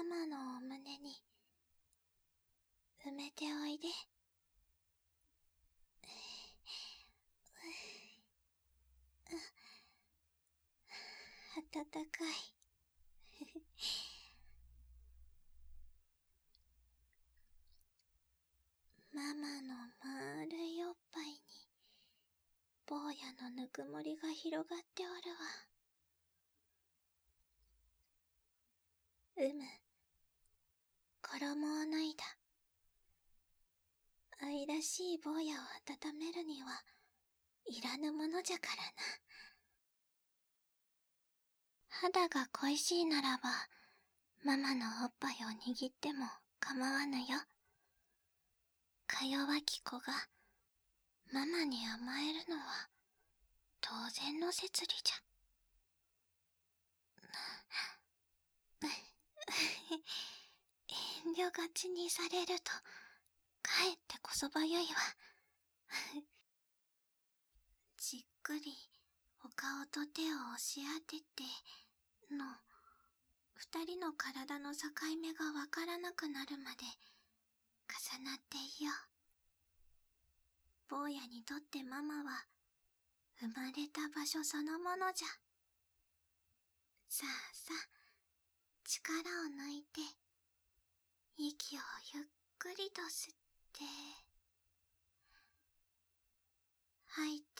ママのお胸に埋めておいで。暖かい。ママの丸いおっぱいに坊やのぬくもりが広がっておるわ。衣を脱いだ。愛らしい坊やを温めるにはいらぬものじゃからな。肌が恋しいならば、ママのおっぱいを握っても構わぬよ。か弱き子がママに甘えるのは当然の摂理じゃ。遠慮がちにされると、かえってこそばゆいわ。じっくりお顔と手を押し当てての、二人の体の境目がわからなくなるまで重なっていよう。坊やにとってママは生まれた場所そのものじゃ。さあさあ、力を抜いて、息をゆっくりと吸って、吐いて、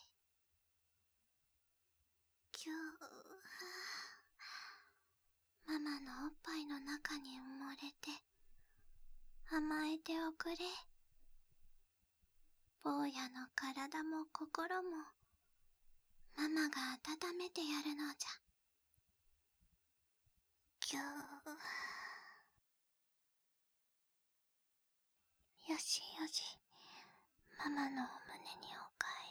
キュー。ママのおっぱいの中に埋もれて、甘えておくれ。坊やの体も心も、ママが温めてやるのじゃ。キュー。よしよし、ママのお胸にお帰